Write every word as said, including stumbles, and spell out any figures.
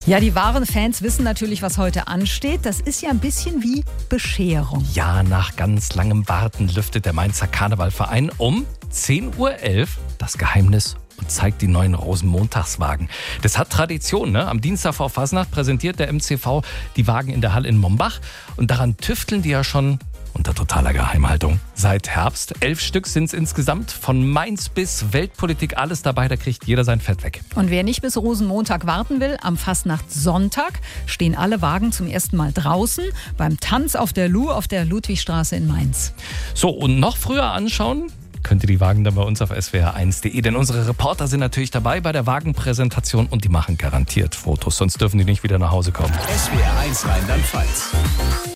Ja, die wahren Fans wissen natürlich, was heute ansteht. Das ist ja ein bisschen wie Bescherung. Ja, nach ganz langem Warten lüftet der Mainzer Karnevalverein um zehn Uhr elf das Geheimnis und zeigt die neuen Rosenmontagswagen. Das hat Tradition, ne? Am Dienstag vor Fasnacht präsentiert der M C V die Wagen in der Halle in Mombach. Und daran tüfteln die ja schon unter totaler Geheimhaltung seit Herbst. Elf Stück sind es insgesamt. Von Mainz bis Weltpolitik, alles dabei. Da kriegt jeder sein Fett weg. Und wer nicht bis Rosenmontag warten will, am Fastnachtssonntag stehen alle Wagen zum ersten Mal draußen beim Tanz auf der Lu auf der Ludwigstraße in Mainz. So, und noch früher anschauen könnt ihr die Wagen dann bei uns auf s w r eins punkt d e. Denn unsere Reporter sind natürlich dabei bei der Wagenpräsentation und die machen garantiert Fotos. Sonst dürfen die nicht wieder nach Hause kommen. S W R eins Rheinland-Pfalz.